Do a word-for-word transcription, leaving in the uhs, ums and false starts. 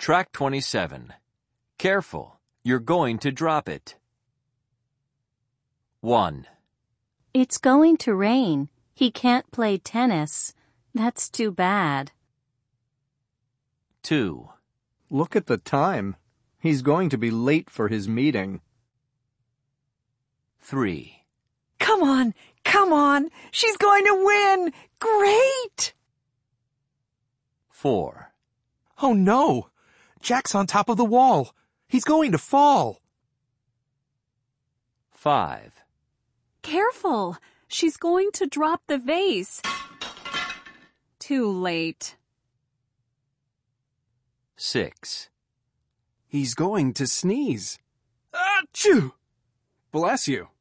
Track twenty-seven. Careful, you're going to drop it. one. It's going to rain. He can't play tennis. That's too bad. two. Look at the time. He's going to be late for his meeting. three. Come on, come on. She's going to win. Great! four. Oh no! Jack's on top of the wall. He's going to fall. five. Careful! She's going to drop the vase. Too late. six. He's going to sneeze. Achoo! Bless you.